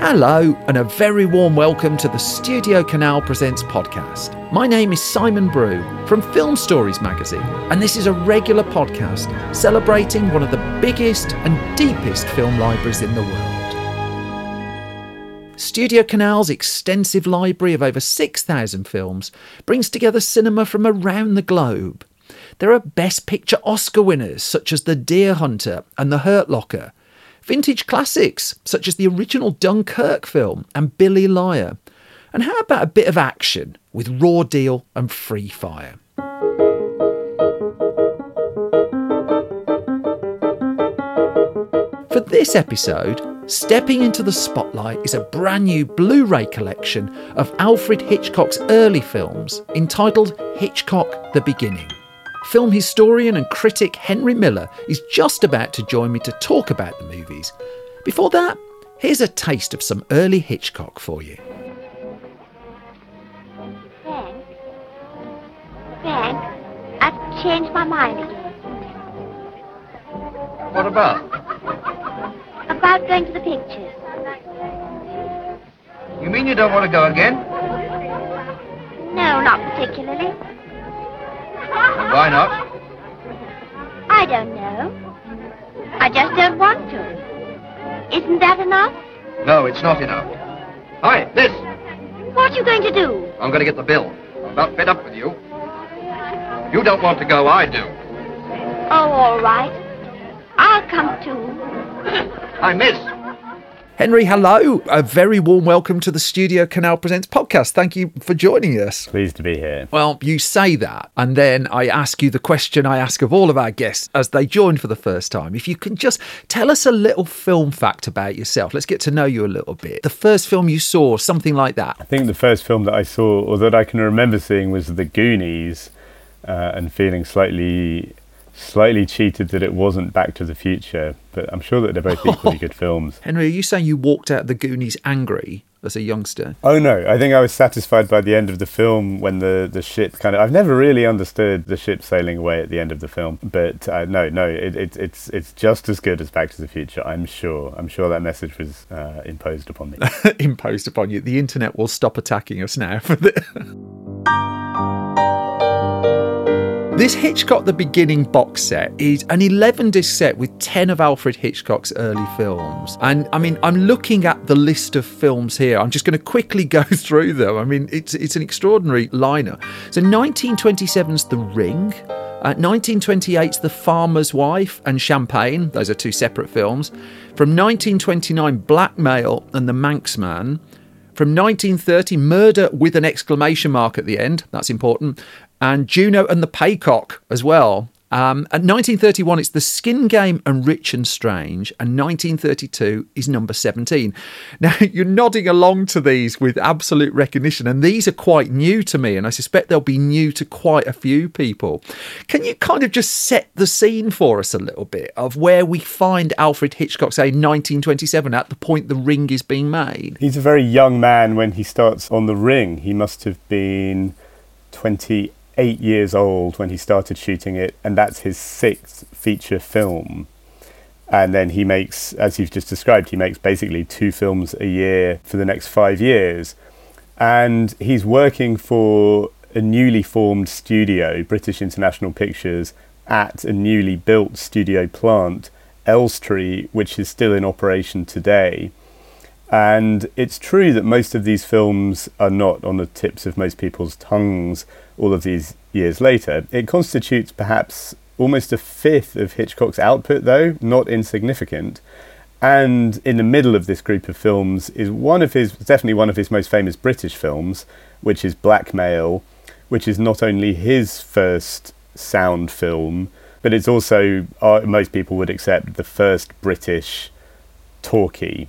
Hello, and a very warm welcome to the Studio Canal Presents podcast. My name is Simon Brew from Film Stories magazine, and this is a regular podcast celebrating one of the biggest and deepest film libraries in the world. Studio Canal's extensive library of over 6,000 films brings together cinema from around the globe. There are Best Picture Oscar winners such as The Deer Hunter and The Hurt Locker, vintage classics such as the original Dunkirk film and Billy Liar. And how about a bit of action with Raw Deal and Free Fire? For this episode, stepping into the spotlight is a brand new Blu-ray collection of Alfred Hitchcock's early films entitled Hitchcock: The Beginning. Film historian and critic Henry Miller is just about to join me to talk about the movies. Before that, here's a taste of some early Hitchcock for you. Frank, I've changed my mind again. What about? About going to the pictures. You mean you don't want to go again? No, not particularly. And why not? I don't know. I just don't want to. Isn't that enough? No, it's not enough. Hi, miss! What are you going to do? I'm going to get the bill. I'm about fed up with you. You don't want to go, I do. Oh, all right. I'll come too. Hi, miss! Henry, hello. A very warm welcome to the Studio Canal Presents podcast. Thank you for joining us. Pleased to be here. Well, you say that, and then I ask you the question I ask of all of our guests as they join for the first time. If you can just tell us a little film fact about yourself. Let's get to know you a little bit. The first film you saw, something like that. I think the first film that I saw, or that I can remember seeing, was The Goonies, and feeling slightly cheated that it wasn't Back to the Future, but I'm sure that they're both equally good films. Henry, are you saying you walked out of The Goonies angry as a youngster? Oh no, I think I was satisfied by the end of the film when the ship kind of... I've never really understood the ship sailing away at the end of the film, but it's just as good as Back to the Future, I'm sure. I'm sure that message was imposed upon me. Imposed upon you. The internet will stop attacking us now for this. This Hitchcock: The Beginning box set is an 11-disc set with 10 of Alfred Hitchcock's early films. And I mean, I'm looking at the list of films here. I'm just going to quickly go through them. I mean, it's an extraordinary lineup. So 1927's The Ring. 1928's The Farmer's Wife and Champagne. Those are two separate films. From 1929, Blackmail and The Manxman. From 1930, Murder with an exclamation mark at the end. That's important. And Juno and the Paycock as well. At 1931, it's The Skin Game and Rich and Strange. And 1932 is number 17. Now, you're nodding along to these with absolute recognition. And these are quite new to me. And I suspect they'll be new to quite a few people. Can you kind of just set the scene for us a little bit of where we find Alfred Hitchcock, say, 1927, at the point The Ring is being made? He's a very young man when he starts on The Ring. He must have been 28 years old when he started shooting it, and that's his 6th feature film. And then he makes, as you've just described, he makes basically 2 films a year for the next 5 years. And he's working for a newly formed studio, British International Pictures, at a newly built studio plant, Elstree, which is still in operation today. And it's true that most of these films are not on the tips of most people's tongues all of these years later. It constitutes perhaps almost a fifth of Hitchcock's output, though, not insignificant. And in the middle of this group of films is definitely one of his most famous British films, which is Blackmail, which is not only his first sound film, but it's also, most people would accept, the first British talkie.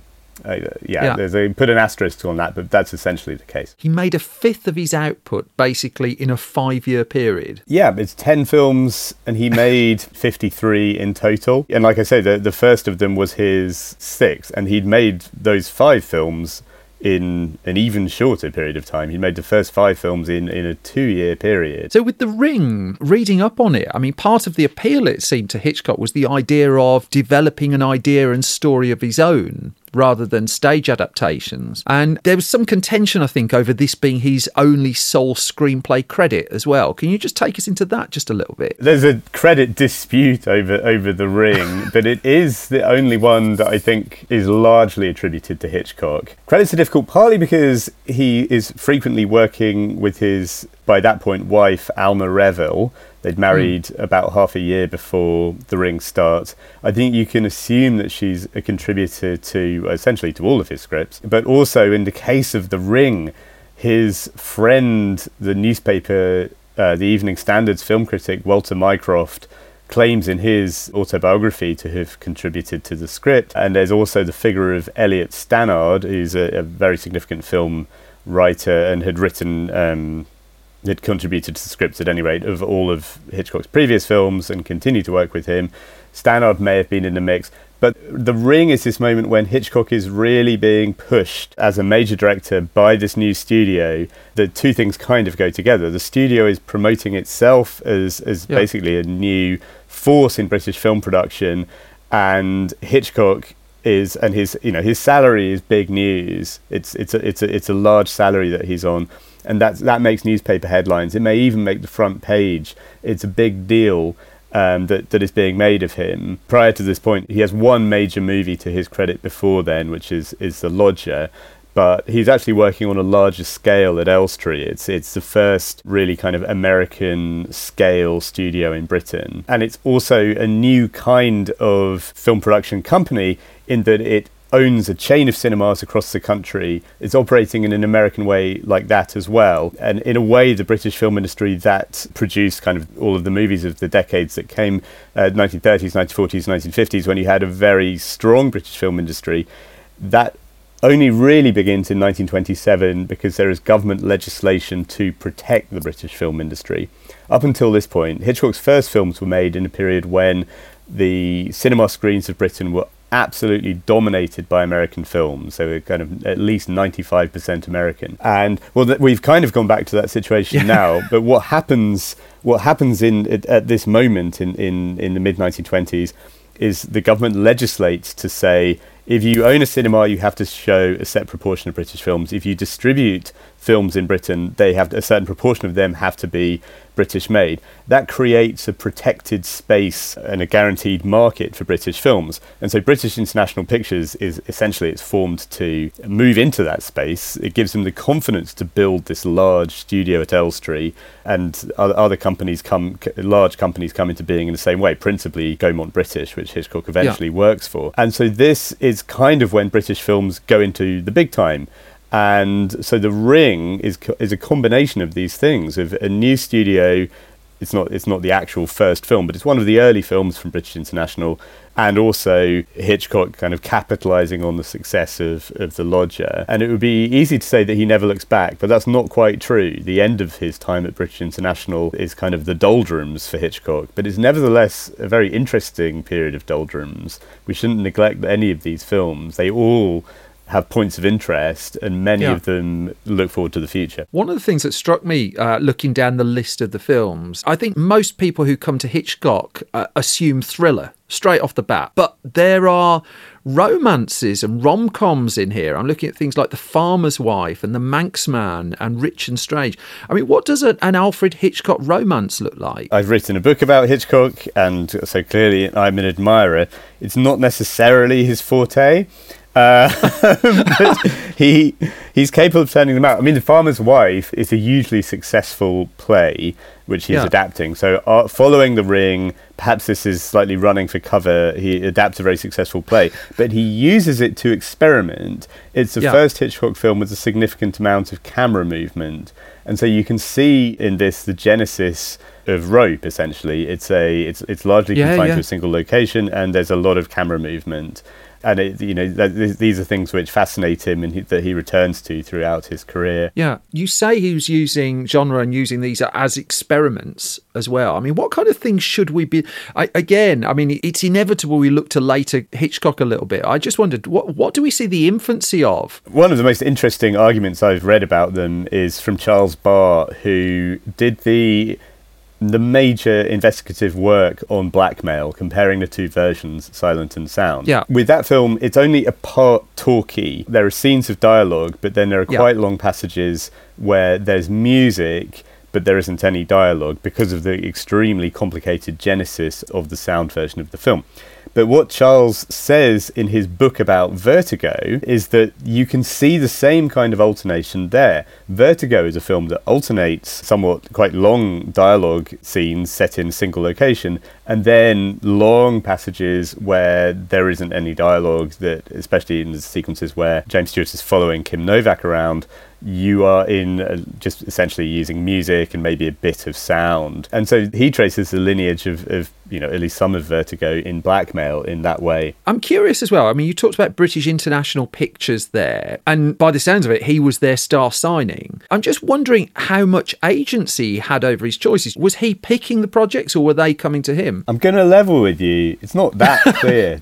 Put an asterisk on that, but that's essentially the case. He made a fifth of his output basically in a 5-year period. Yeah, it's 10 films and he made 53 in total. And like I say, the first of them was his 6th, and he'd made those 5 films in an even shorter period of time. He made the first 5 films in a 2-year period. So with The Ring, reading up on it, I mean, part of the appeal, it seemed, to Hitchcock was the idea of developing an idea and story of his own, rather than stage adaptations. And there was some contention, I think, over this being his only sole screenplay credit as well. Can you just take us into that just a little bit? There's a credit dispute over The Ring, but it is the only one that I think is largely attributed to Hitchcock. Credits are difficult partly because he is frequently working with his, by that point, wife, Alma Reville. They'd married about half a year before The Ring starts. I think you can assume that she's a contributor to, essentially, to all of his scripts. But also, in the case of The Ring, his friend, the newspaper, the Evening Standard's film critic, Walter Mycroft, claims in his autobiography to have contributed to the script. And there's also the figure of Elliot Stannard, who's a very significant film writer and had written... had contributed to the scripts at any rate of all of Hitchcock's previous films and continued to work with him. Stannard may have been in the mix, but The Ring is this moment when Hitchcock is really being pushed as a major director by this new studio. The two things kind of go together. The studio is promoting itself as basically a new force in British film production, and Hitchcock is, and his salary is big news. It's a large salary that he's on. And that makes newspaper headlines. It may even make the front page. It's a big deal that is being made of him. Prior to this point, he has one major movie to his credit before then, which is The Lodger. But he's actually working on a larger scale at Elstree. It's the first really kind of American scale studio in Britain. And it's also a new kind of film production company in that it owns a chain of cinemas across the country. It's operating in an American way like that as well. And in a way, the British film industry that produced kind of all of the movies of the decades that came, 1930s, 1940s, 1950s, when you had a very strong British film industry, that only really begins in 1927 because there is government legislation to protect the British film industry. Up until this point, Hitchcock's first films were made in a period when the cinema screens of Britain were absolutely dominated by American films. They were kind of at least 95% American. And well, we've kind of gone back to that situation now. But what happens at this moment in the mid 1920s is the government legislates to say, if you own a cinema, you have to show a set proportion of British films. If you distribute films in Britain, they have a certain proportion of them have to be British made. That creates a protected space and a guaranteed market for British films. And so British International Pictures is essentially, it's formed to move into that space. It gives them the confidence to build this large studio at Elstree, and other companies large companies come into being in the same way, principally Gaumont British, which Hitchcock eventually works for. And so this is kind of when British films go into the big time. And so The Ring is a combination of these things, of a new studio. It's not the actual first film, but it's one of the early films from British International, and also Hitchcock kind of capitalising on the success of The Lodger. And it would be easy to say that he never looks back, but that's not quite true. The end of his time at British International is kind of the doldrums for Hitchcock, but it's nevertheless a very interesting period of doldrums. We shouldn't neglect any of these films. They all have points of interest, and many of them look forward to the future. One of the things that struck me looking down the list of the films, I think most people who come to Hitchcock assume thriller straight off the bat, but there are romances and rom-coms in here. I'm looking at things like The Farmer's Wife and The Manxman and Rich and Strange. I mean, what does an Alfred Hitchcock romance look like? I've written a book about Hitchcock, and so clearly I'm an admirer. It's not necessarily his forte, but he's capable of turning them out. I mean, The Farmer's Wife is a hugely successful play which he's adapting. So following The Ring, perhaps this is slightly running for cover, he adapts a very successful play, but he uses it to experiment. It's the first Hitchcock film with a significant amount of camera movement. And so you can see in this the genesis of Rope, essentially. It's largely confined to a single location, and there's a lot of camera movement. And these are things which fascinate him and that he returns to throughout his career. Yeah, you say he was using genre and using these as experiments as well. I mean, what kind of things should we be? It's inevitable we look to later Hitchcock a little bit. I just wondered, what do we see the infancy of? One of the most interesting arguments I've read about them is from Charles Barr, who did the the major investigative work on blackmail, comparing the two versions, silent and sound. Yeah. With that film, it's only a part talky. There are scenes of dialogue, but then there are quite long passages where there's music, but there isn't any dialogue because of the extremely complicated genesis of the sound version of the film. But what Charles says in his book about Vertigo is that you can see the same kind of alternation there. Vertigo is a film that alternates somewhat quite long dialogue scenes set in a single location, and then long passages where there isn't any dialogue, that, especially in the sequences where James Stewart is following Kim Novak around, you are in just essentially using music and maybe a bit of sound. And so he traces the lineage of at least some of Vertigo in Blackmail in that way. I'm curious as well. I mean, you talked about British International Pictures there, and by the sounds of it, he was their star signing. I'm just wondering how much agency he had over his choices. Was he picking the projects, or were they coming to him? I'm going to level with you. It's not that clear.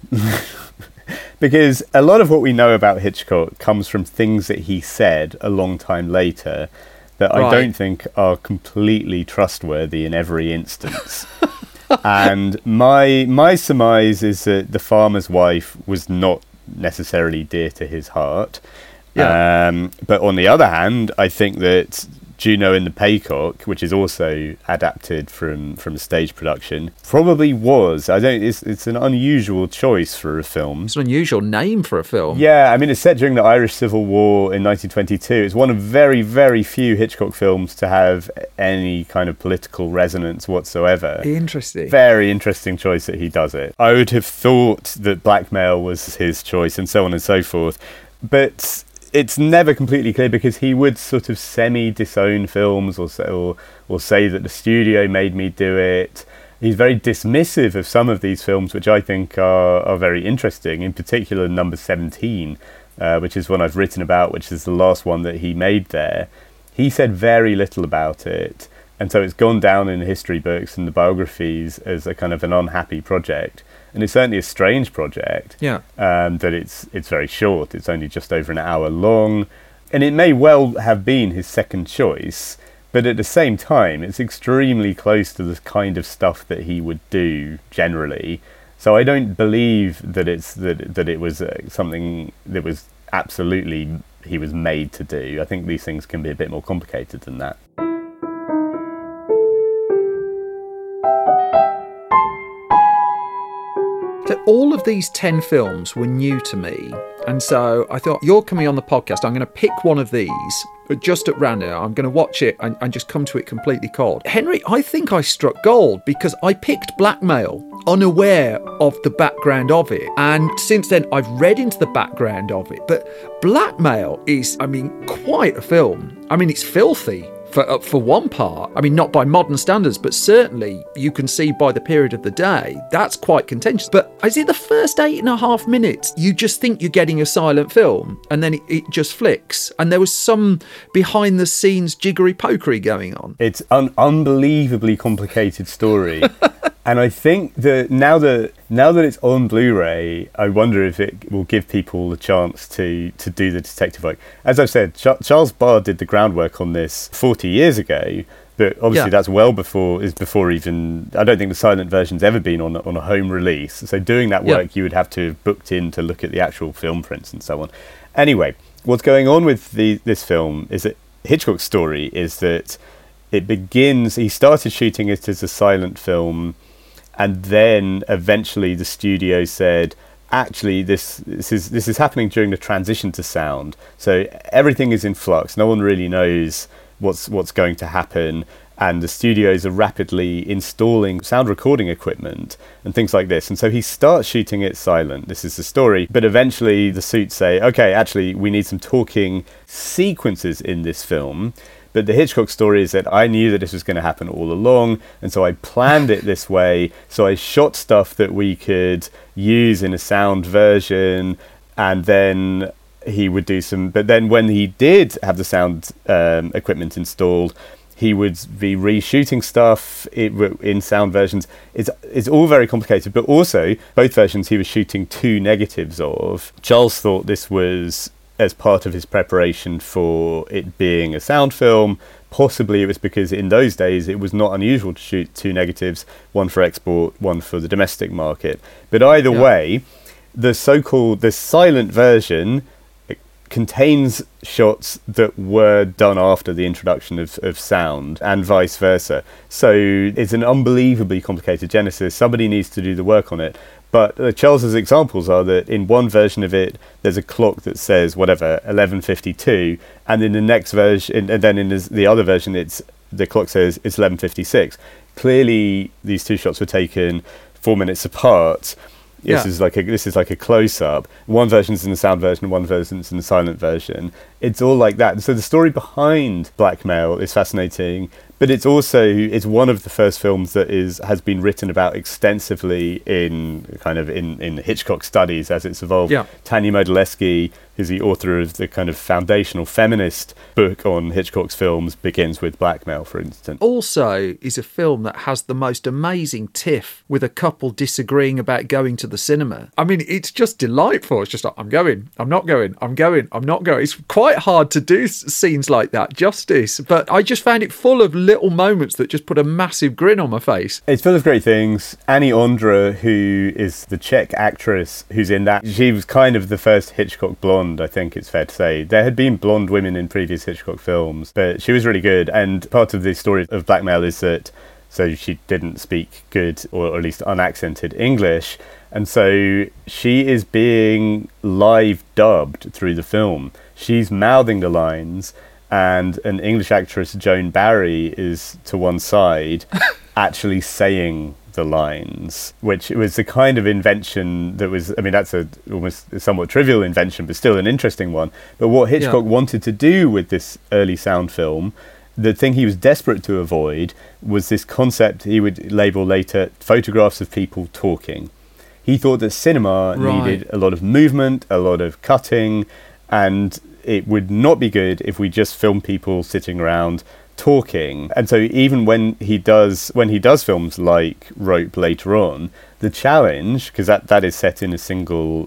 Because a lot of what we know about Hitchcock comes from things that he said a long time later that I don't think are completely trustworthy in every instance. And my surmise is that The Farmer's Wife was not necessarily dear to his heart. Yeah. But on the other hand, I think that Juno and the Paycock, which is also adapted from stage production, probably was. It's an unusual choice for a film. It's an unusual name for a film. Yeah, I mean, it's set during the Irish Civil War in 1922. It's one of very, very few Hitchcock films to have any kind of political resonance whatsoever. Interesting. Very interesting choice that he does it. I would have thought that Blackmail was his choice and so on and so forth. But it's never completely clear, because he would sort of semi-disown films or say that the studio made me do it. He's very dismissive of some of these films, which I think are very interesting, in particular number 17, which is one I've written about, which is the last one that he made there. He said very little about it, and so it's gone down in the history books and the biographies as a kind of an unhappy project. And it's certainly a strange project. Yeah. That it's very short. It's only just over an hour long. And it may well have been his second choice, but at the same time, it's extremely close to the kind of stuff that he would do generally. So I don't believe that it was something that was absolutely he was made to do. I think these things can be a bit more complicated than that. So all of these 10 films were new to me, and so I thought, you're coming on the podcast, I'm going to pick one of these just at random. I'm going to watch it and just come to it completely cold. Henry, I think I struck gold, because I picked Blackmail unaware of the background of it, and since then I've read into the background of it. But Blackmail is, quite a film. It's filthy. For one part, not by modern standards, but certainly you can see by the period of the day, that's quite contentious. But is it the first 8.5 minutes, you just think you're getting a silent film, and then it just flicks? And there was some behind the scenes jiggery-pokery going on. It's an unbelievably complicated story. And I think that now that it's on Blu-ray, I wonder if it will give people the chance to do the detective work. As I've said, Charles Barr did the groundwork on this 40 years ago, but obviously that's well before even. I don't think the silent version's ever been on a home release. So doing that work, you would have to have booked in to look at the actual film prints and so on. Anyway, what's going on with this film is that Hitchcock's story is that it begins. He started shooting it as a silent film. And then eventually the studio said, actually, this is happening during the transition to sound. So everything is in flux. No one really knows what's going to happen. And the studios are rapidly installing sound recording equipment and things like this. And so he starts shooting it silent. This is the story. But eventually the suits say, okay, actually, we need some talking sequences in this film. But the Hitchcock story is that I knew that this was going to happen all along, and so I planned it this way. So I shot stuff that we could use in a sound version, and then he would do some. But then when he did have the sound equipment installed, he would be reshooting stuff in sound versions. It's all very complicated, but also both versions he was shooting two negatives of. Charles thought this was as part of his preparation for it being a sound film. Possibly it was because in those days it was not unusual to shoot two negatives, one for export, one for the domestic market. But either way, the silent version contains shots that were done after the introduction of sound, and vice versa. So it's an unbelievably complicated genesis. Somebody needs to do the work on it. But Charles's examples are that in one version of it, there's a clock that says, 11:52, and in the next version, and then in the other version, the clock says it's 11:56. Clearly, these two shots were taken 4 minutes apart. This is like a close-up. One version's in the sound version, one version's in the silent version. It's all like that. So the story behind Blackmail is fascinating, but it's one of the first films that has been written about extensively in Hitchcock studies as it's evolved. Yeah. Tanya Modilewski, who's the author of the kind of foundational feminist book on Hitchcock's films, begins with Blackmail, for instance. Also is a film that has the most amazing tiff with a couple disagreeing about going to the cinema. I mean, it's just delightful. It's just like, I'm going, I'm not going, I'm going, I'm not going. It's quite hard to do scenes like that justice, but I just found it full of little moments that just put a massive grin on my face. It's full of great things. Annie Ondra, who is the Czech actress who's in that, she was kind of the first Hitchcock blonde, I think it's fair to say. There had been blonde women in previous Hitchcock films, but she was really good. And part of the story of Blackmail is that she didn't speak good, or at least unaccented English, and so she is being live dubbed through the film. She's mouthing the lines, and an English actress, Joan Barry, is to one side actually saying the lines, which was the kind of invention that was, I mean, that's almost a somewhat trivial invention, but still an interesting one. But what Hitchcock wanted to do with this early sound film, the thing he was desperate to avoid, was this concept he would label later photographs of people talking. He thought that cinema needed a lot of movement, a lot of cutting, and it would not be good if we just filmed people sitting around talking. And so even when he does films like Rope later on, the challenge, because that is set in a single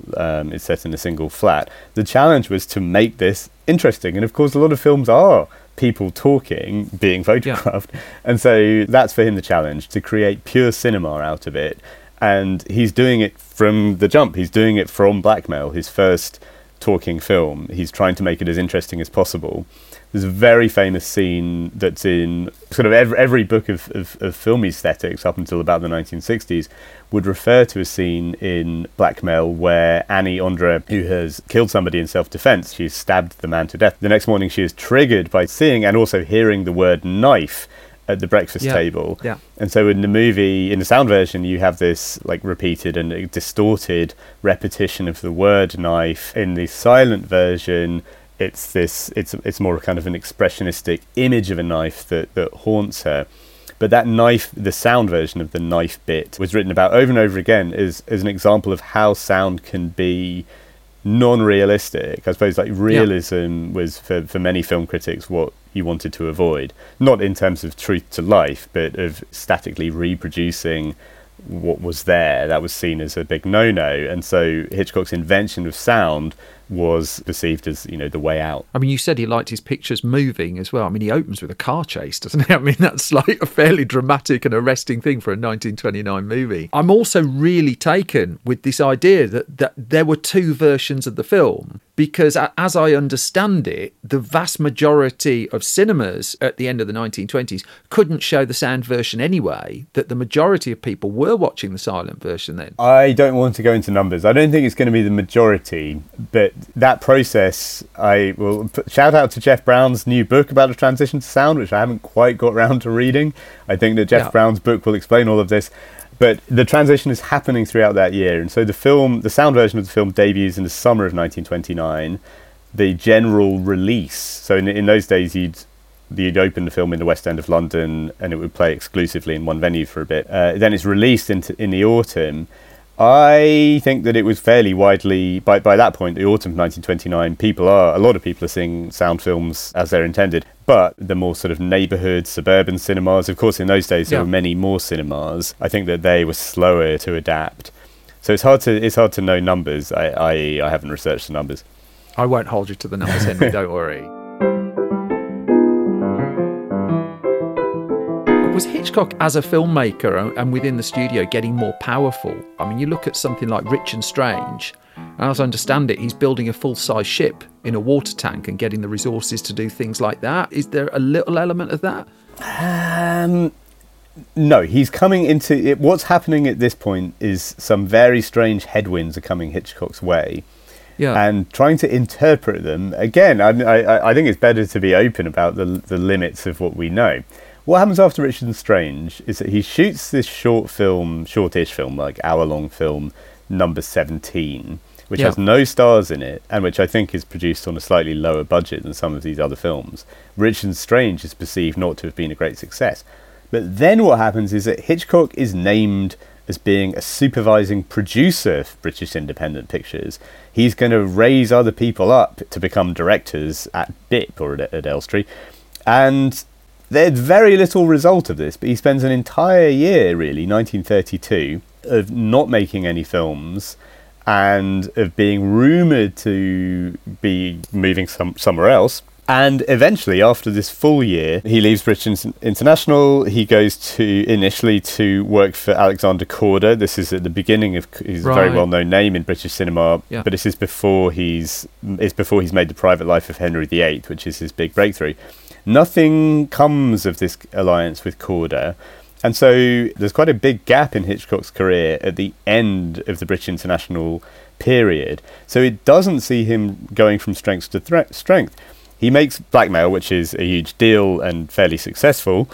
flat, the challenge was to make this interesting. And of course a lot of films are people talking being photographed, and so that's for him the challenge, to create pure cinema out of it. And he's doing it from the jump. He's doing it from Blackmail, his first talking film. He's trying to make it as interesting as possible. There's a very famous scene that's in sort of every book of film aesthetics up until about the 1960s would refer to a scene in Blackmail where Annie Ondra, who has killed somebody in self-defense, she's stabbed the man to death. The next morning she is triggered by seeing and also hearing the word knife at the breakfast table. Yeah. And so in the movie, in the sound version, you have this like repeated and distorted repetition of the word knife. In the silent version, it's more kind of an expressionistic image of a knife that haunts her. But that knife, the sound version of the knife bit, was written about over and over again as an example of how sound can be non-realistic. I suppose like realism was for many film critics what you wanted to avoid, not in terms of truth to life, but of statically reproducing what was there. That was seen as a big no-no, and so Hitchcock's invention of sound was perceived as, the way out. I mean, you said he liked his pictures moving as well. I mean, he opens with a car chase, doesn't he? I mean, that's like a fairly dramatic and arresting thing for a 1929 movie. I'm also really taken with this idea that there were two versions of the film, because as I understand it, the vast majority of cinemas at the end of the 1920s couldn't show the sound version anyway, that the majority of people were watching the silent version then. I don't want to go into numbers. I don't think it's going to be the majority, but that process, I will shout out to Jeff Brown's new book about the transition to sound, which I haven't quite got round to reading. I think that Jeff Brown's book will explain all of this. But the transition is happening throughout that year. And so the sound version of the film debuts in the summer of 1929. The general release, so in those days you'd open the film in the West End of London and it would play exclusively in one venue for a bit. Then it's released in the autumn. I think that it was fairly widely, by that point, the autumn of 1929, a lot of people are seeing sound films as they're intended. But the more sort of neighbourhood, suburban cinemas, of course, in those days there were many more cinemas. I think that they were slower to adapt. So it's hard to know numbers. I haven't researched the numbers. I won't hold you to the numbers, Henry, don't worry. Was Hitchcock as a filmmaker and within the studio getting more powerful? I mean, you look at something like Rich and Strange, and as I understand it, he's building a full-size ship in a water tank and getting the resources to do things like that. Is there a little element of that? No, he's coming into it. What's happening at this point is some very strange headwinds are coming Hitchcock's way. Yeah. And trying to interpret them, again, I think it's better to be open about the limits of what we know. What happens after Richard and Strange is that he shoots this shortish film, like hour-long film, number 17, which has no stars in it, and which I think is produced on a slightly lower budget than some of these other films. Richard and Strange is perceived not to have been a great success. But then what happens is that Hitchcock is named as being a supervising producer for British Independent Pictures. He's going to raise other people up to become directors at BIP or at Elstree, and there's very little result of this, but he spends an entire year, really, 1932, of not making any films and of being rumoured to be moving somewhere else. And eventually, after this full year, he leaves British International. He goes initially to work for Alexander Korda. This is at the beginning of his very well-known name in British cinema, but this is before he's made The Private Life of Henry VIII, which is his big breakthrough. Nothing comes of this alliance with Korda, and so there's quite a big gap in Hitchcock's career at the end of the British International period. So it doesn't see him going from strength to strength. He makes Blackmail, which is a huge deal and fairly successful.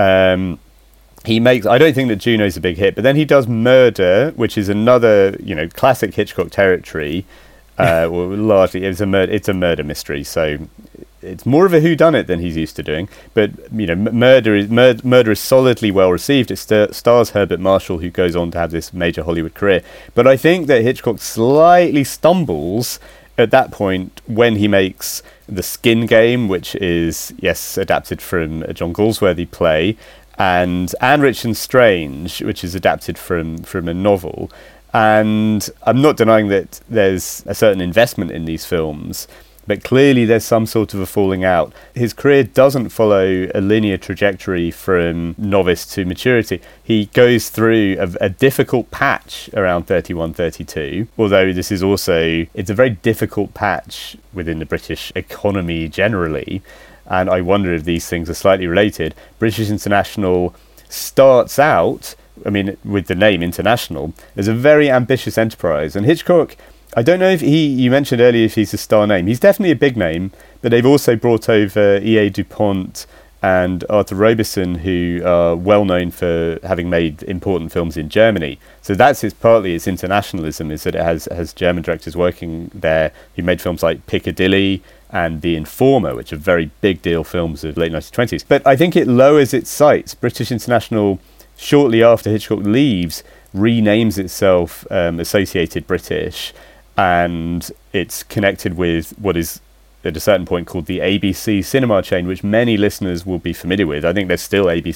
He makes, I don't think that Juno's a big hit, but then he does Murder, which is another, classic Hitchcock territory. Well, largely it's a murder mystery, so it's more of a whodunit than he's used to doing. But Murder is solidly well received. It stars Herbert Marshall, who goes on to have this major Hollywood career. But I think that Hitchcock slightly stumbles at that point when he makes The Skin Game, which is adapted from a John Galsworthy play, and Anne Rich and Strange, which is adapted from a novel. And I'm not denying that there's a certain investment in these films, but clearly there's some sort of a falling out. His career doesn't follow a linear trajectory from novice to maturity. He goes through a difficult patch around 31, 32, although this is it's a very difficult patch within the British economy generally, and I wonder if these things are slightly related. British International starts out, with the name International, as a very ambitious enterprise, and Hitchcock, I don't know if you mentioned earlier if he's a star name. He's definitely a big name, but they've also brought over E.A. DuPont and Arthur Robeson, who are well known for having made important films in Germany. So that's partly its internationalism, is that it has German directors working there who made films like Piccadilly and The Informer, which are very big deal films of the late 1920s. But I think it lowers its sights. British International, shortly after Hitchcock leaves, renames itself Associated British, and it's connected with what is at a certain point called the ABC cinema chain, which many listeners will be familiar with. I think there's still ABC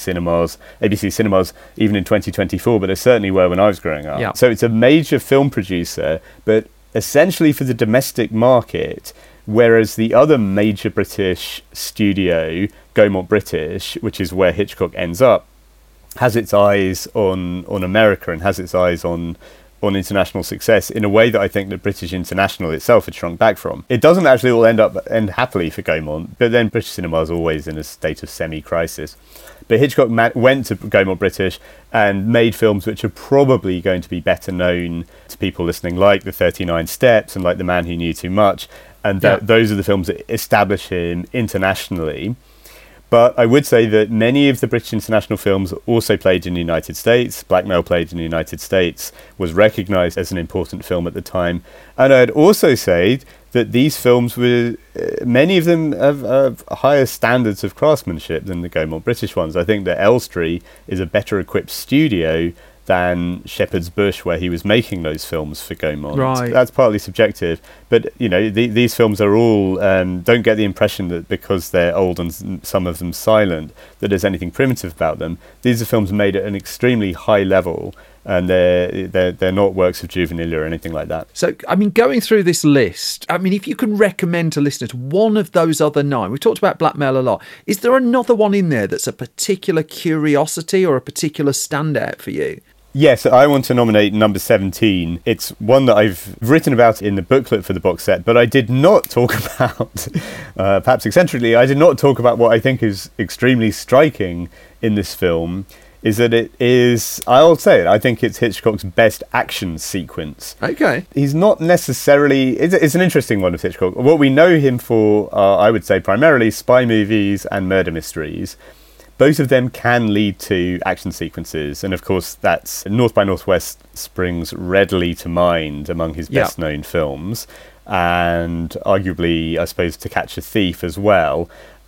cinemas even in 2024, but there certainly were when I was growing up. Yeah. So it's a major film producer, but essentially for the domestic market, whereas the other major British studio, Gaumont British, which is where Hitchcock ends up, has its eyes on America and has its eyes on international success in a way that I think that British International itself had shrunk back from. It doesn't actually all end happily for Gaumont, but then British cinema is always in a state of semi-crisis. But Hitchcock went to Gaumont British and made films which are probably going to be better known to people listening, like The 39 Steps and like The Man Who Knew Too Much, and those are the films that establish him internationally. But I would say that many of the British International films also played in the United States. Blackmail played in the United States, was recognised as an important film at the time. And I'd also say that these films were, many of them have higher standards of craftsmanship than the Gaumont British ones. I think that Elstree is a better equipped studio than Shepherd's Bush, where he was making those films for Gaumont. Right. That's partly subjective, but these films are all don't get the impression that because they're old and some of them silent that there's anything primitive about them. These are films made at an extremely high level, and they're not works of juvenilia or anything like that. So, I mean, going through this list, I mean, if you can recommend to listeners one of those other 9, we've talked about Blackmail a lot. Is there another one in there that's a particular curiosity or a particular standout for you? Yes, I want to nominate number 17. It's one that I've written about in the booklet for the box set, but I did not talk about, perhaps eccentrically, I did not talk about what I think is extremely striking in this film, is that it is, I'll say it, I think it's Hitchcock's best action sequence. Okay. He's not necessarily, it's an interesting one of Hitchcock. What we know him for are, I would say, primarily spy movies and murder mysteries. Both of them can lead to action sequences, and of course that's North by Northwest springs readily to mind among his best known films, and arguably, I suppose, To Catch a Thief as well.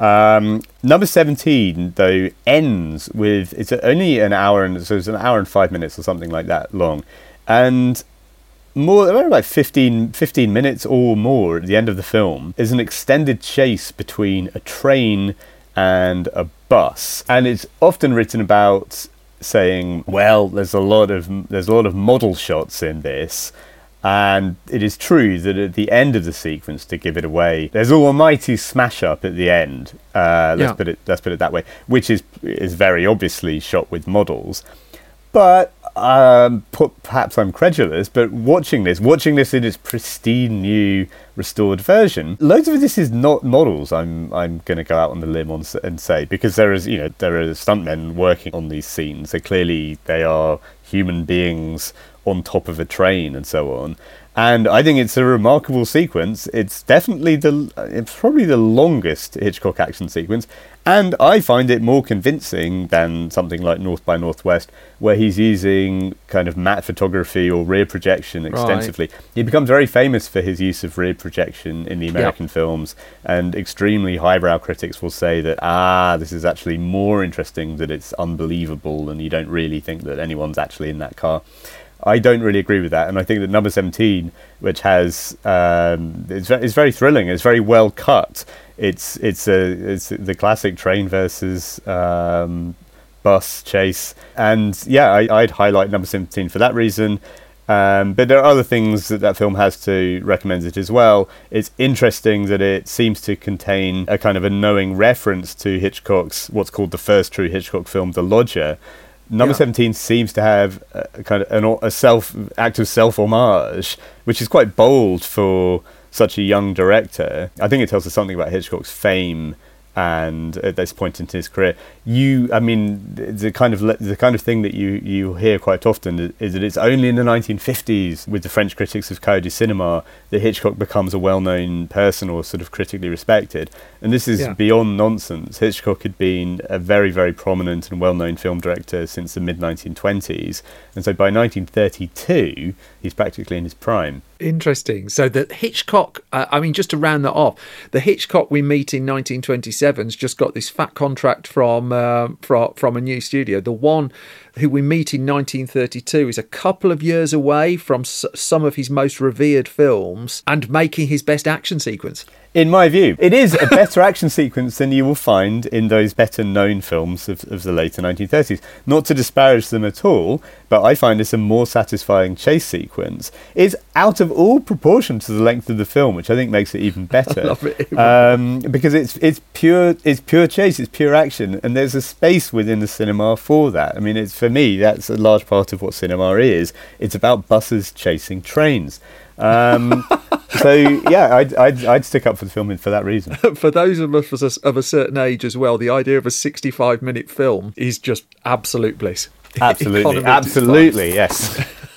Number 17, though, ends with, it's only an hour, and so it's an hour and 5 minutes or something like that long, and around like 15 minutes or more at the end of the film is an extended chase between a train and a bus, and it's often written about saying, well, there's a lot of model shots in this, and it is true that at the end of the sequence, to give it away, there's an almighty smash up at the end. Let's put it that way, which is very obviously shot with models, but perhaps I'm credulous, but watching this in its pristine new restored version, loads of this is not models. I'm going to go out on the limb and say, because there are stuntmen working on these scenes. They are human beings on top of a train and so on. And I think it's a remarkable sequence. It's definitely it's probably the longest Hitchcock action sequence, and I find it more convincing than something like North by Northwest, where he's using kind of matte photography or rear projection extensively. Right. He becomes very famous for his use of rear projection in the American films, and extremely highbrow critics will say that, this is actually more interesting, that it's unbelievable, and you don't really think that anyone's actually in that car. I don't really agree with that, and I think that number 17, which has it's very thrilling. It's very well cut. It's the classic train versus bus chase, and I'd highlight number 17 for that reason. But there are other things that film has to recommend it as well. It's interesting that it seems to contain a kind of a knowing reference to Hitchcock's what's called the first true Hitchcock film, The Lodger. Number 17 seems to have a kind of an act of self-homage, which is quite bold for such a young director. I think it tells us something about Hitchcock's fame and at this point in his career. The kind of thing that you hear quite often is that it's only in the 1950s, with the French critics of Cahiers du Cinéma, that Hitchcock becomes a well-known person or sort of critically respected. And this is beyond nonsense. Hitchcock had been a very, very prominent and well-known film director since the mid-1920s. And so by 1932, he's practically in his prime. Interesting. So the Hitchcock, just to round that off, the Hitchcock we meet in 1927's just got this fat contract from a new studio. The one who we meet in 1932 is a couple of years away from some of his most revered films and making his best action sequence. In my view, it is a better action sequence than you will find in those better-known films of the later 1930s. Not to disparage them at all, but I find this a more satisfying chase sequence. It's out of all proportion to the length of the film, which I think makes it even better. I love it. Because it's pure chase, it's pure action, and there's a space within the cinema for that. I mean, for me, that's a large part of what cinema is. It's about buses chasing trains. I'd stick up for the film for that reason. For those of us of a certain age as well, the idea of a 65-minute film is just absolute bliss. Absolutely, yes.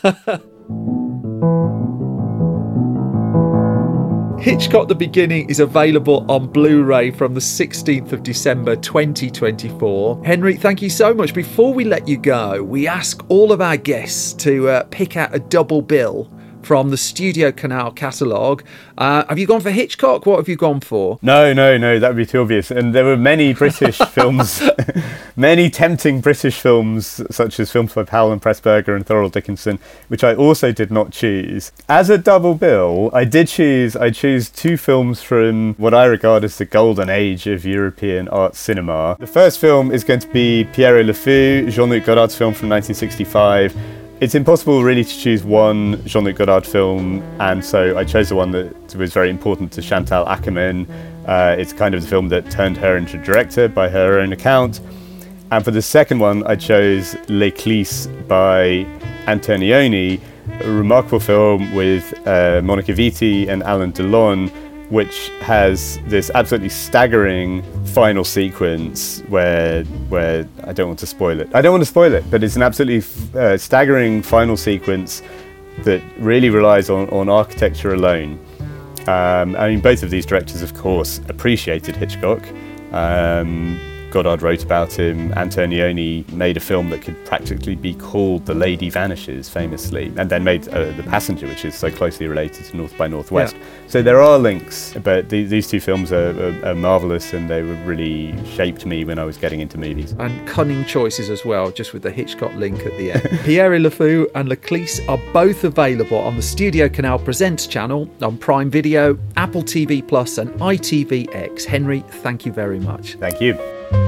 Hitchcock: The Beginning is available on Blu-ray from the 16th of December 2024. Henry, thank you so much. Before we let you go, we ask all of our guests to pick out a double bill from the Studio Canal catalogue. Have you gone for Hitchcock? What have you gone for? No, that would be too obvious. And there were many British films, many tempting British films, such as films by Powell and Pressburger and Thorold Dickinson, which I also did not choose. As a double bill, I choose two films from what I regard as the golden age of European art cinema. The first film is going to be Pierrot le Fou, Jean-Luc Godard's film from 1965. It's impossible really to choose one Jean-Luc Godard film, and so I chose the one that was very important to Chantal Akerman. It's kind of the film that turned her into director by her own account. And for the second one, I chose Les Clis by Antonioni, a remarkable film with Monica Vitti and Alain Delon, which has this absolutely staggering final sequence where I don't want to spoil it. But it's an absolutely staggering final sequence that really relies on architecture alone. I mean, both of these directors, of course, appreciated Hitchcock. Godard wrote about him. Antonioni made a film that could practically be called The Lady Vanishes, famously, and then made The Passenger, which is so closely related to North by Northwest. Yeah. So there are links, but these two films are marvellous, and they really shaped me when I was getting into movies. And cunning choices as well, just with the Hitchcock link at the end. Pierre et Le Fou and Les Clis are both available on the Studio Canal Presents channel on Prime Video, Apple TV Plus and ITVX. Henry, thank you very much. Thank you.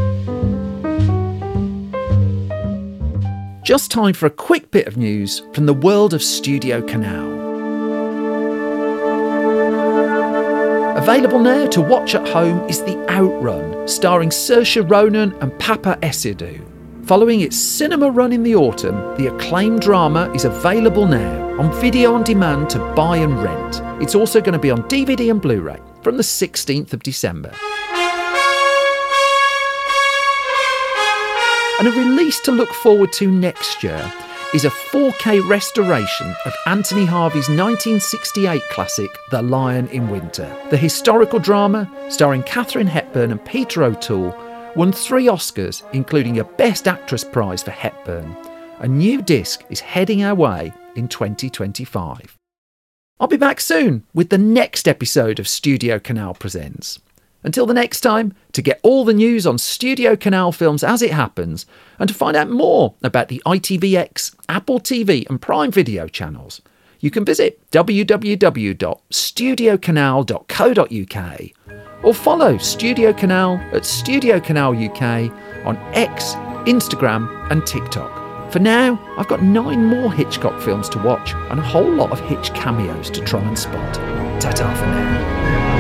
Just time for a quick bit of news from the world of Studio Canal. Available now to watch at home is The Outrun, starring Saoirse Ronan and Papa Essiedu. Following its cinema run in the autumn, the acclaimed drama is available now on video on demand to buy and rent. It's also going to be on DVD and Blu-ray from the 16th of December. And a release to look forward to next year is a 4K restoration of Anthony Harvey's 1968 classic, The Lion in Winter. The historical drama, starring Katharine Hepburn and Peter O'Toole, won 3 Oscars, including a Best Actress prize for Hepburn. A new disc is heading our way in 2025. I'll be back soon with the next episode of Studio Canal Presents. Until the next time, to get all the news on Studio Canal films as it happens, and to find out more about the ITVX, Apple TV and Prime Video channels, you can visit www.studiocanal.co.uk or follow Studio Canal at Studio Canal UK on X, Instagram and TikTok. For now, I've got 9 more Hitchcock films to watch and a whole lot of Hitch cameos to try and spot. Ta-ta for now.